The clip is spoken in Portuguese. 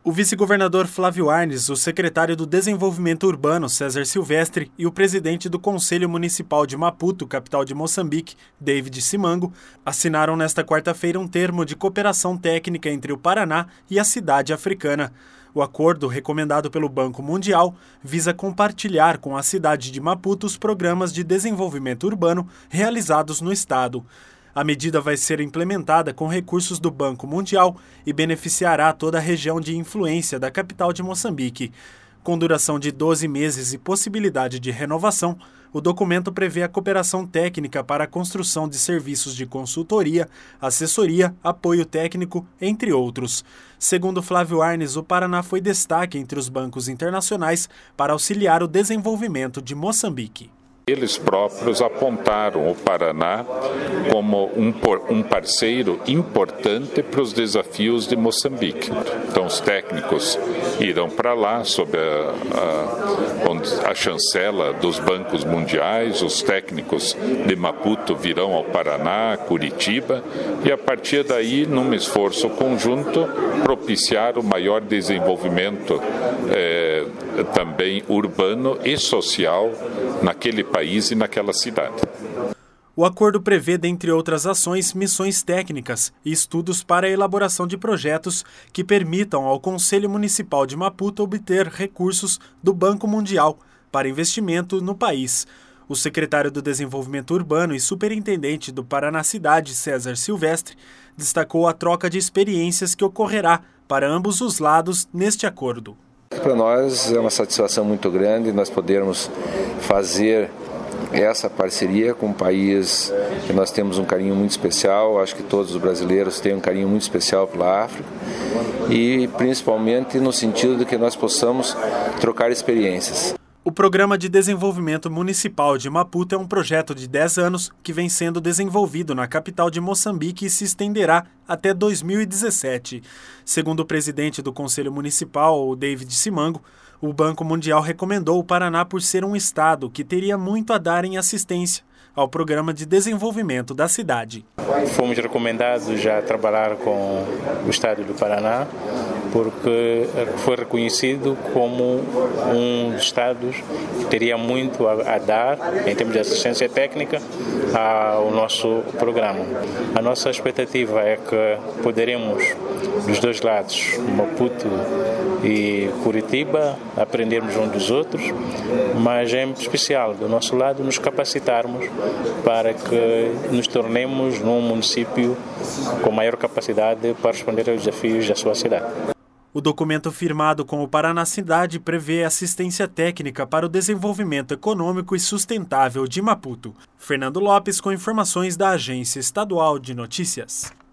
O vice-governador Flávio Arnes, o secretário do Desenvolvimento Urbano, César Silvestre, e o presidente do Conselho Municipal de Maputo, capital de Moçambique, David Simango, assinaram nesta quarta-feira um termo de cooperação técnica entre o Paraná e a cidade africana. O acordo, recomendado pelo Banco Mundial, visa compartilhar com a cidade de Maputo os programas de desenvolvimento urbano realizados no estado. A medida vai ser implementada com recursos do Banco Mundial e beneficiará toda a região de influência da capital de Moçambique. Com duração de 12 meses e possibilidade de renovação, o documento prevê a cooperação técnica para a construção de serviços de consultoria, assessoria, apoio técnico, entre outros. Segundo Flávio Arnes, o Paraná foi destaque entre os bancos internacionais para auxiliar o desenvolvimento de Moçambique. Eles próprios apontaram o Paraná como um parceiro importante para os desafios de Moçambique. Então, os técnicos irão para lá sob a chancela dos bancos mundiais, os técnicos de Maputo virão ao Paraná, Curitiba, e a partir daí, num esforço conjunto, propiciar o maior desenvolvimento também urbano e social naquele país e naquela cidade. O acordo prevê, dentre outras ações, missões técnicas e estudos para a elaboração de projetos que permitam ao Conselho Municipal de Maputo obter recursos do Banco Mundial para investimento no país. O secretário do Desenvolvimento Urbano e superintendente do Paraná Cidade, César Silvestre, destacou a troca de experiências que ocorrerá para ambos os lados neste acordo. Para nós é uma satisfação muito grande nós podermos fazer essa parceria com um país que nós temos um carinho muito especial. Acho que todos os brasileiros têm um carinho muito especial pela África e principalmente no sentido de que nós possamos trocar experiências. O Programa de Desenvolvimento Municipal de Maputo é um projeto de 10 anos que vem sendo desenvolvido na capital de Moçambique e se estenderá até 2017. Segundo o presidente do Conselho Municipal, o David Simango, o Banco Mundial recomendou o Paraná por ser um estado que teria muito a dar em assistência ao Programa de Desenvolvimento da cidade. Fomos recomendados a trabalhar com o estado do Paraná porque foi reconhecido como um dos estados que teria muito a dar em termos de assistência técnica ao nosso programa. A nossa expectativa é que poderemos, dos dois lados, Maputo e Curitiba, aprendermos uns dos outros, mas em especial do nosso lado nos capacitarmos para que nos tornemos num município com maior capacidade para responder aos desafios da sua cidade. O documento firmado com o Paraná Cidade prevê assistência técnica para o desenvolvimento econômico e sustentável de Maputo. Fernando Lopes com informações da Agência Estadual de Notícias.